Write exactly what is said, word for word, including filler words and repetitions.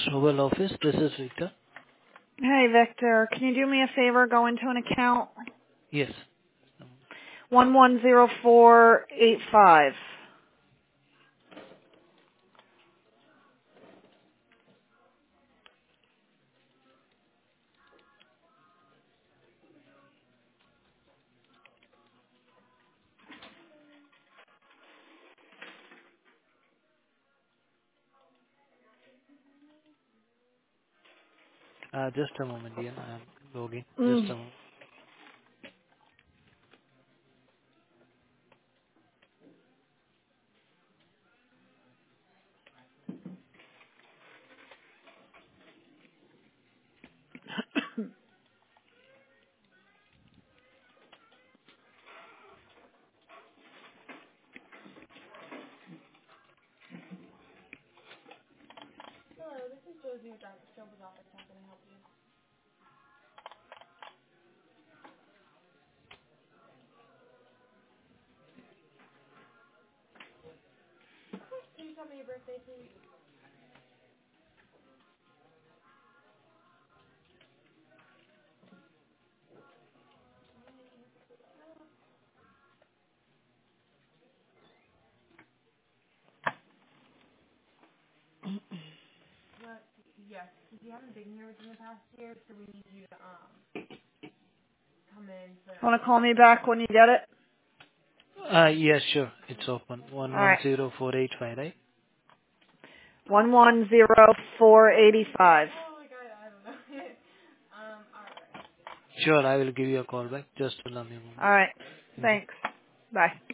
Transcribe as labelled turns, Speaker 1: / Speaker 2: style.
Speaker 1: Oval office. This is Victor.
Speaker 2: Hey, Victor, can you do me a favor? Go into an account.
Speaker 1: Yes.
Speaker 2: One one zero four eight five.
Speaker 1: Uh, just a moment, Ian. I'm logging. Just
Speaker 2: Mm.
Speaker 1: a moment.
Speaker 2: Want to call me back when you get it?
Speaker 1: Uh, yes, sure. It's open. One
Speaker 2: All
Speaker 1: one
Speaker 2: right.
Speaker 1: zero four eight five, right?
Speaker 2: One one zero four eighty five.
Speaker 1: Sure. I will give you a call back. Just allow me a moment.
Speaker 2: All right.
Speaker 1: Thank you.
Speaker 2: Thanks. Bye.